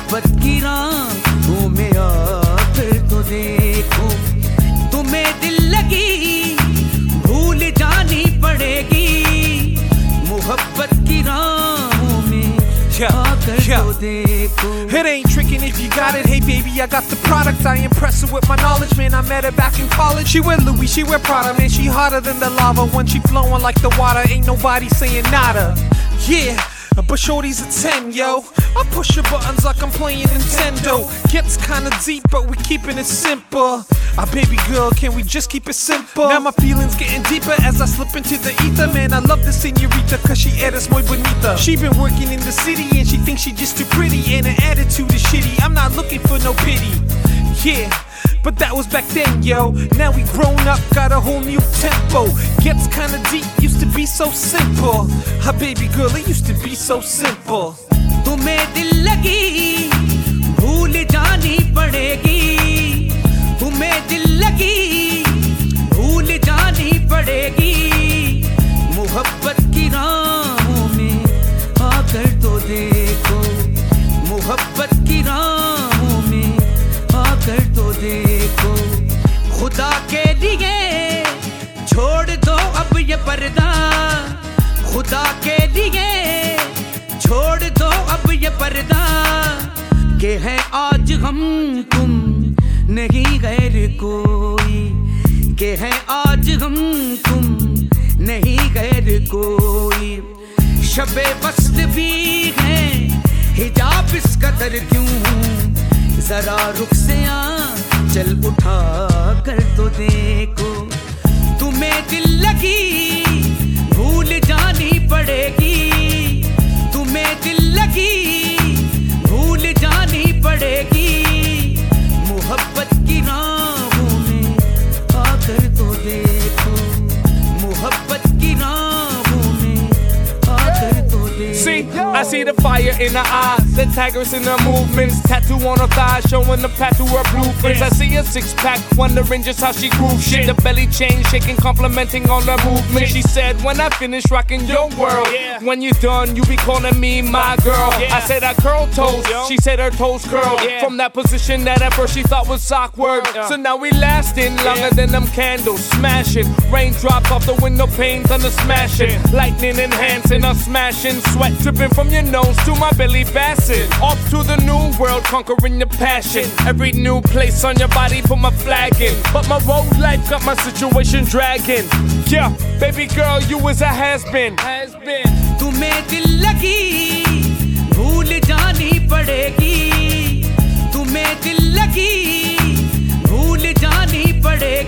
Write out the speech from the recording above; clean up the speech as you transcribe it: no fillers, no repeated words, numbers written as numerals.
मोहब्बत की राहों में आकर तो देखो, तुम्हें दिल लगी भूल जानी पड़ेगी, मोहब्बत की राहों में आकर तो देखो। It ain't tricking if you got it. Hey baby, I got the product. I impress her with my knowledge, man. I met her back in college. She wear Louis, she wear Prada, man. She hotter than the lava when she flowing like the water. Ain't nobody saying nada. Yeah. But shorty's a 10, yo. I push her buttons like I'm playing Nintendo. Gets kinda deep, but we keeping it simple. Baby girl, can we just keep it simple? Now my feelings getting deeper as I slip into the ether. Man, I love this señorita, cause she eres muy bonita. She been working in the city and she thinks she just too pretty, and her attitude is shitty. I'm not looking for no pity. Yeah. But that was back then, yo. Now we grown up, got a whole new tempo. Gets kinda deep, used to be so simple. Baby girl, it used to be so simple. तुम्हें दिल लगी भूल जानी पड़ेगी, तुम्हें दिल लगी भूल जानी पड़ेगी, मोहब्बत की राहों में आकर तो देखो, मोहब्बत की राहों में आकर तो देखो। खुदा के लिए छोड़ दो अब ये पर्दा, खुदा के लिए छोड़ दो अब ये पर्दा, के हैं आज हम तुम नहीं गैर कोई, के हैं आज हम तुम नहीं गैर कोई। शबे वस्त भी है हिजाब इस कदर क्यों, जरा रुख से चल उठा कर तो देखो, तुम्हें दिल लगी भूल जानी पड़ेगी, तुम्हें दिल लगी भूल जानी पड़ेगी, मोहब्बत की राहों में आकर तो देखो, मोहब्बत की राहों में आकर तो देखो। See, I see the fire in her eyes, the tigers in her movements, tattoo on her thighs, showing the path to her blueprints. I see a six-pack, wondering just how she grooves shit. The belly chain shaking, complimenting on her movement. She said, when I finish rocking your world, when you're done, you be calling me my girl. I said I curl toes, she said her toes curl. From that position that at first she thought was awkward. So now we lasting longer than them candles, smashing. Raindrops off the window panes on the smashing. Lightning enhancing, us smashing. Sweat dripping from your nose to my belly bassin'. Off to the new world, conquering your passion. Every new place on your body, put my flag in. But my road life got my situation dragging. Yeah, baby girl, you was a has-been. तुम्हें दिल लगी भूल जानी पड़ेगी, तुम्हें दिल लगी भूल जानी पड़ेगी।